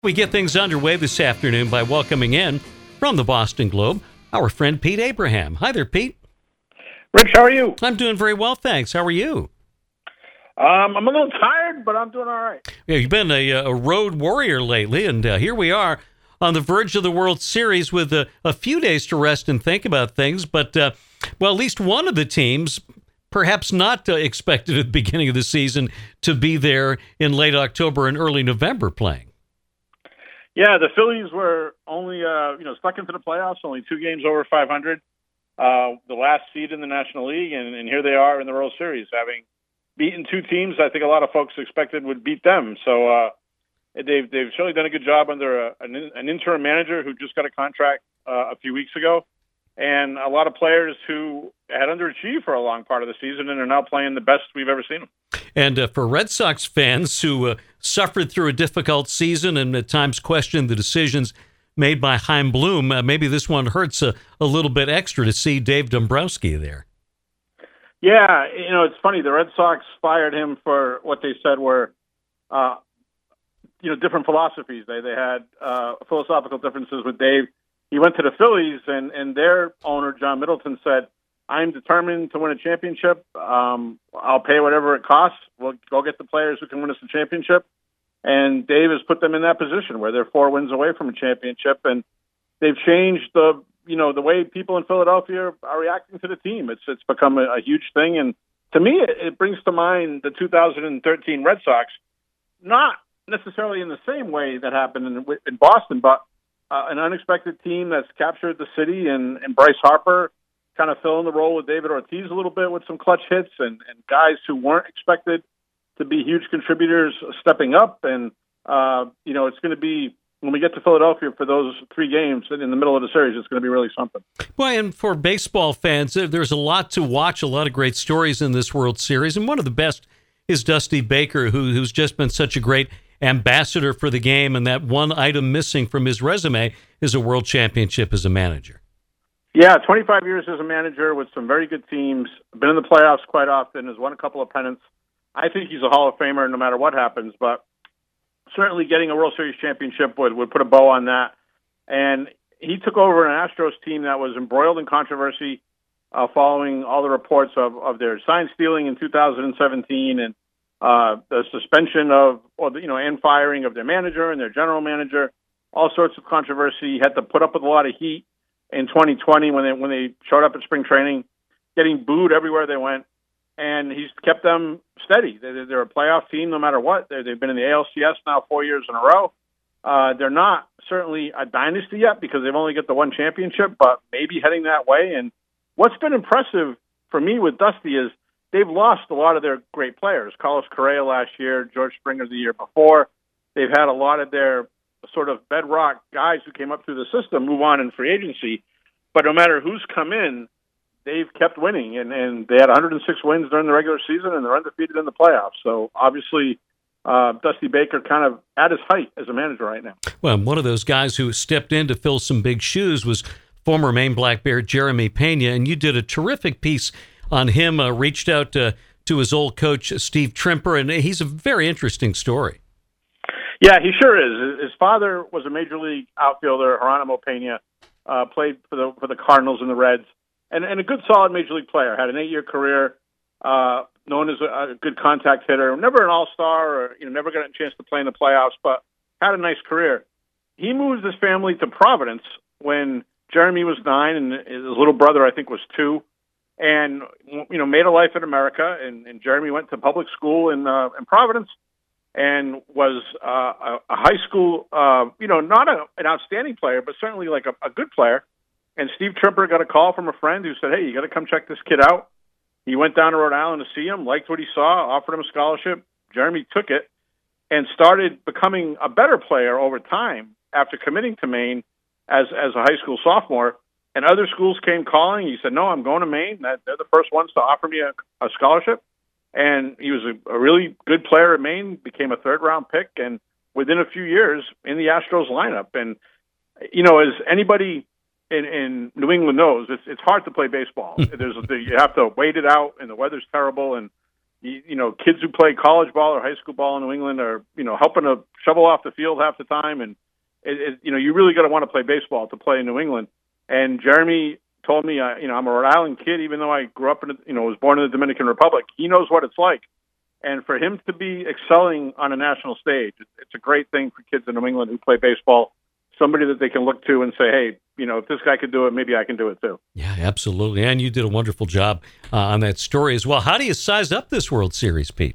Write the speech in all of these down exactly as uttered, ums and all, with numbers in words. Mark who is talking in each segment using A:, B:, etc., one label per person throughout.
A: We get things underway this afternoon by welcoming in from the Boston Globe our friend Pete Abraham. Hi there, Pete.
B: Rich, how are you?
A: I'm doing very well, thanks. How are you?
B: Um, I'm a little tired, but I'm doing all right.
A: Yeah, you've been a, a road warrior lately, and uh, here we are on the verge of the World Series with a, a few days to rest and think about things. But, uh, well, at least one of the teams, perhaps not uh, expected at the beginning of the season, to be there in late October and early November playing.
B: Yeah, the Phillies were only, uh, you know, stuck into the playoffs, only two games over five hundred, uh, the last seed in the National League, and, and here they are in the World Series, having beaten two teams I think a lot of folks expected would beat them. So uh, they've they've certainly done a good job under a, an, an interim manager who just got a contract uh, a few weeks ago, and a lot of players who had underachieved for a long part of the season and are now playing the best we've ever seen them.
A: And uh, for Red Sox fans who uh, suffered through a difficult season and at times questioned the decisions made by Chaim Bloom, uh, maybe this one hurts a, a little bit extra to see Dave Dombrowski there.
B: Yeah, you know, it's funny. The Red Sox fired him for what they said were, uh, you know, different philosophies. They they had uh, philosophical differences with Dave. He went to the Phillies, and, and their owner, John Middleton, said, I'm determined to win a championship. Um, I'll pay whatever it costs. We'll go get the players who can win us a championship. And Dave has put them in that position where they're four wins away from a championship. And they've changed the, you know, the way people in Philadelphia are reacting to the team. It's it's become a, a huge thing. And to me, it, it brings to mind the two thousand thirteen Red Sox, not necessarily in the same way that happened in, in Boston, but uh, an unexpected team that's captured the city, and, and Bryce Harper kind of filling the role with David Ortiz a little bit with some clutch hits, and, and guys who weren't expected to be huge contributors stepping up. And, uh, you know, it's going to be, when we get to Philadelphia for those three games in the middle of the series, it's going to be really something.
A: Well, and for baseball fans, there's a lot to watch, a lot of great stories in this World Series. And one of the best is Dusty Baker, who who's just been such a great ambassador for the game. And that one item missing from his resume is a world championship as a manager.
B: Yeah, twenty-five years as a manager with some very good teams, been in the playoffs quite often, has won a couple of pennants. I think he's a Hall of Famer no matter what happens, but certainly getting a World Series championship would, would put a bow on that. And he took over an Astros team that was embroiled in controversy uh, following all the reports of, of their sign stealing in two thousand seventeen and uh, the suspension of, or the, you know, and firing of their manager and their general manager, all sorts of controversy. He had to put up with a lot of heat in twenty twenty when they when they showed up at spring training, getting booed everywhere they went. And he's kept them steady. They're, they're a playoff team no matter what. They're, they've been in the A L C S now four years in a row. Uh, they're not certainly a dynasty yet because they've only got the one championship, but maybe heading that way. And what's been impressive for me with Dusty is they've lost a lot of their great players. Carlos Correa last year, George Springer the year before. They've had a lot of their sort of bedrock guys who came up through the system move on in free agency. But no matter who's come in, they've kept winning, and, and they had one hundred six wins during the regular season, and they're undefeated in the playoffs. So obviously, uh, Dusty Baker kind of at his height as a manager right now.
A: Well, one of those guys who stepped in to fill some big shoes was former Maine Black Bear Jeremy Pena, and you did a terrific piece on him, uh, reached out to, to his old coach, Steve Trimper, and he's a very interesting story.
B: Yeah, he sure is. His father was a major league outfielder, Geronimo Pena, uh, played for the for the Cardinals and the Reds, and, and a good, solid major league player. Had an eight-year career, uh, known as a, a good contact hitter. Never an all-star, or you know, never got a chance to play in the playoffs, but had a nice career. He moved his family to Providence when Jeremy was nine, and his little brother, I think, was two, and you know, made a life in America. And, and Jeremy went to public school in uh, in Providence, and was uh, a, a high school, uh, you know, not a, an outstanding player, but certainly like a, a good player. And Steve Trimper got a call from a friend who said, hey, you got to come check this kid out. He went down to Rhode Island to see him, liked what he saw, offered him a scholarship. Jeremy took it and started becoming a better player over time after committing to Maine as, as a high school sophomore. And other schools came calling. He said, no, I'm going to Maine. They're the first ones to offer me a, a scholarship. And he was a, a really good player at Maine, became a third-round pick, and within a few years in the Astros lineup. And, you know, as anybody in, in New England knows, it's it's hard to play baseball. There's You have to wait it out, and the weather's terrible. And You, you know, kids who play college ball or high school ball in New England are, you know, helping to shovel off the field half the time. And, it, it, you know, you really got to want to play baseball to play in New England. And Jeremy told me, uh, you know, I'm a Rhode Island kid, even though I grew up in, you know, was born in the Dominican Republic. He knows what it's like. And for him to be excelling on a national stage, it's a great thing for kids in New England who play baseball, somebody that they can look to and say, hey, you know, if this guy could do it, maybe I can do it too.
A: Yeah, absolutely. And you did a wonderful job uh, on that story as well. How do you size up this World Series, Pete?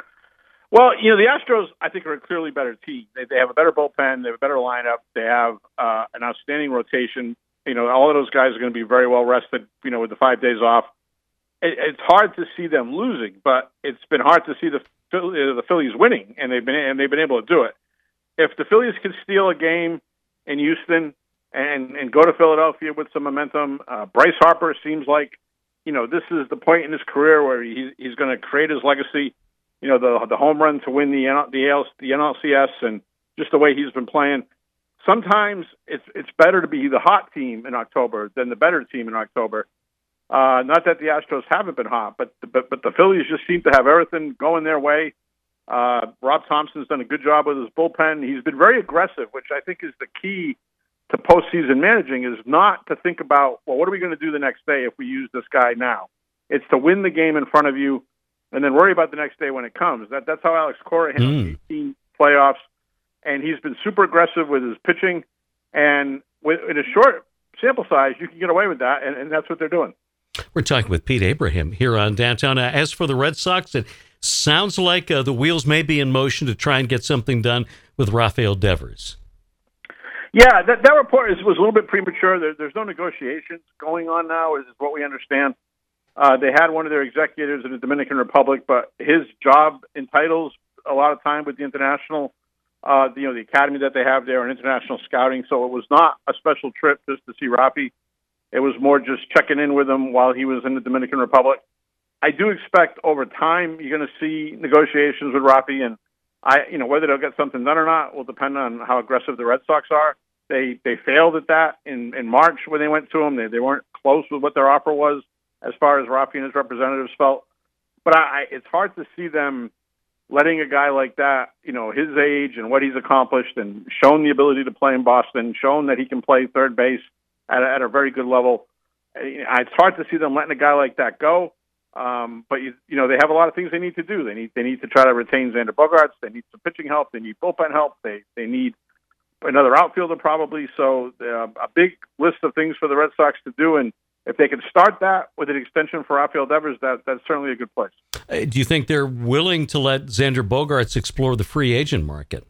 B: Well, you know, the Astros, I think, are a clearly better team. They, they have a better bullpen. They have a better lineup. They have uh, an outstanding rotation. You know, all of those guys are going to be very well rested, you know, with the five days off. It, it's hard to see them losing, but it's been hard to see the the Phillies winning, and they've been and they've been able to do it. If the Phillies could steal a game in Houston and and go to Philadelphia with some momentum, uh, Bryce Harper seems like, you know, this is the point in his career where he, he's going to create his legacy. You know, the the home run to win the the, the N L C S and just the way he's been playing. Sometimes it's it's better to be the hot team in October than the better team in October. Uh, not that the Astros haven't been hot, but but but the Phillies just seem to have everything going their way. Uh, Rob Thompson's done a good job with his bullpen. He's been very aggressive, which I think is the key to postseason managing, is not to think about, well, what are we going to do the next day if we use this guy now? It's to win the game in front of you and then worry about the next day when it comes. That That's how Alex Cora handled mm. eighteen playoffs, and he's been super aggressive with his pitching. And with, in a short sample size, you can get away with that, and, and that's what they're doing.
A: We're talking with Pete Abraham here on Downtown. Uh, as for the Red Sox, it sounds like uh, the wheels may be in motion to try and get something done with Rafael Devers.
B: Yeah, that, that report is, was a little bit premature. There, there's no negotiations going on now, is what we understand. Uh, they had one of their executives in the Dominican Republic, but his job entitles a lot of time with the international, uh, you know, the academy that they have there and international scouting. So it was not a special trip just to see Rafi. It was more just checking in with him while he was in the Dominican Republic. I do expect over time you're going to see negotiations with Rafi, and I, you know, whether they'll get something done or not will depend on how aggressive the Red Sox are. They they failed at that in, in March when they went to him. They they weren't close with what their offer was as far as Rafi and his representatives felt. But I, I it's hard to see them letting a guy like that, you know, his age and what he's accomplished and shown the ability to play in Boston, shown that he can play third base at a, at a very good level. It's hard to see them letting a guy like that go. Um, but, you, you know, they have a lot of things they need to do. They need they need to try to retain Xander Bogaerts. They need some pitching help. They need bullpen help. They they need another outfielder probably. So uh, a big list of things for the Red Sox to do. And if they could start that with an extension for Rafael Devers, that, that's certainly a good place.
A: Uh, do you think they're willing to let Xander Bogaerts explore the free agent market?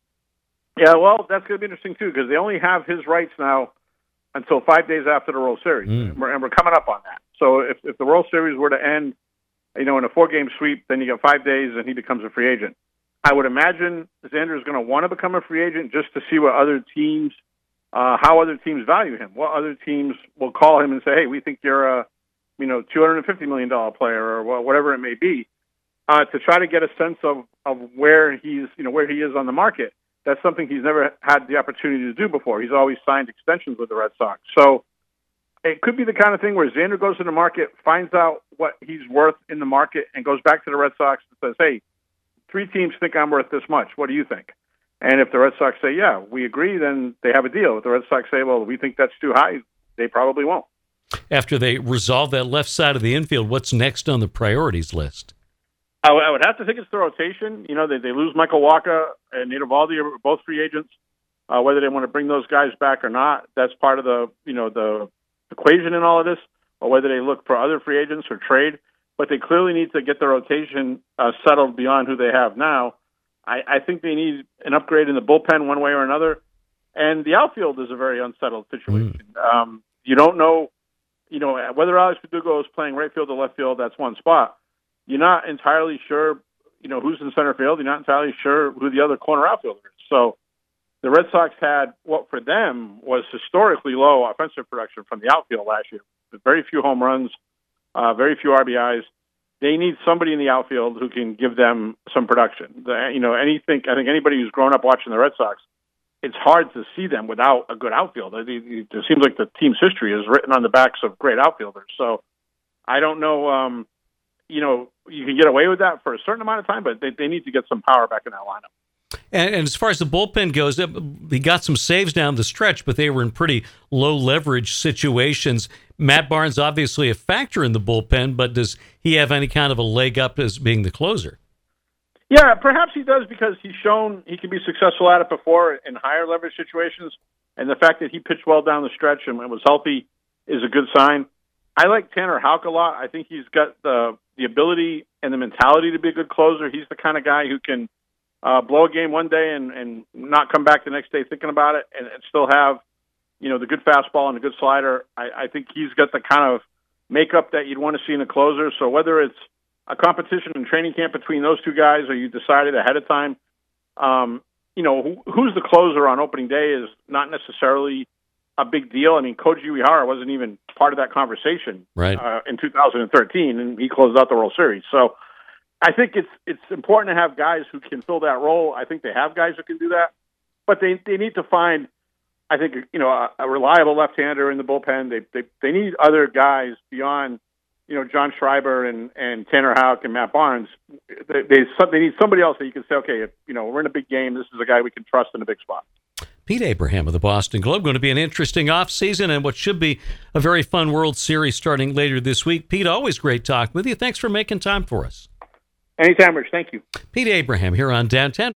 B: Yeah, well, that's going to be interesting, too, because they only have his rights now until five days after the World Series. Mm. And, we're, and we're coming up on that. So if, if the World Series were to end, you know, in a four-game sweep, then you get five days and he becomes a free agent. I would imagine Xander is going to want to become a free agent just to see what other teams, uh, how other teams value him. What other teams will call him and say, hey, we think you're a, you know, two hundred fifty million dollars player or whatever it may be, uh, to try to get a sense of, of where he's, you know, where he is on the market. That's something he's never had the opportunity to do before. He's always signed extensions with the Red Sox. So it could be the kind of thing where Xander goes to the market, finds out what he's worth in the market, and goes back to the Red Sox and says, hey, three teams think I'm worth this much. What do you think? And if the Red Sox say, yeah, we agree, then they have a deal. If the Red Sox say, well, we think that's too high, they probably won't.
A: After they resolve that left side of the infield, what's next on the priorities list?
B: I, w- I would have to think it's the rotation. You know, they, they lose Michael Wacha and Nate Eovaldi are both free agents. Uh, whether they want to bring those guys back or not, that's part of the, you know, the equation in all of this, or whether they look for other free agents or trade. But they clearly need to get the rotation uh, settled beyond who they have now. I, I think they need an upgrade in the bullpen one way or another. And the outfield is a very unsettled situation. Mm. Um, you don't know, you know, whether Alex Verdugo is playing right field or left field, that's one spot. You're not entirely sure, you know, who's in center field. You're not entirely sure who the other corner outfielder is. So the Red Sox had what for them was historically low offensive production from the outfield last year. Very few home runs, uh, very few R B Is. They need somebody in the outfield who can give them some production. The, you know, anything. I think anybody who's grown up watching the Red Sox, it's hard to see them without a good outfielder. It, it, it seems like the team's history is written on the backs of great outfielders. So I don't know. Um, you know, you can get away with that for a certain amount of time, but they, they need to get some power back in that lineup.
A: And, and as far as the bullpen goes, he got some saves down the stretch, but they were in pretty low leverage situations. Matt Barnes obviously a factor in the bullpen, but does he have any kind of a leg up as being the closer?
B: Yeah, perhaps he does because he's shown he can be successful at it before in higher leverage situations, and the fact that he pitched well down the stretch and was healthy is a good sign. I like Tanner Houck a lot. I think he's got the the ability and the mentality to be a good closer. He's the kind of guy who can Uh, blow a game one day and, and not come back the next day thinking about it and, and still have, you know, the good fastball and the good slider. I, I think he's got the kind of makeup that you'd want to see in a closer. So whether it's a competition in training camp between those two guys or you decided ahead of time, um, you know, who, who's the closer on opening day is not necessarily a big deal. I mean, Koji Uehara wasn't even part of that conversation
A: right.
B: uh, in two thousand thirteen, and he closed out the World Series. So I think it's it's important to have guys who can fill that role. I think they have guys who can do that, but they they need to find, I think, you know, a, a reliable left-hander in the bullpen. They they they need other guys beyond, you know, John Schreiber and, and Tanner Houck and Matt Barnes. They they, they need somebody else that you can say, okay, if, you know, we're in a big game. This is a guy we can trust in a big spot.
A: Pete Abraham of the Boston Globe. Going to be an interesting offseason and what should be a very fun World Series starting later this week. Pete, always great talking with you. Thanks for making time for us.
B: Anytime, Rich. Thank you.
A: Pete Abraham here on Downtown.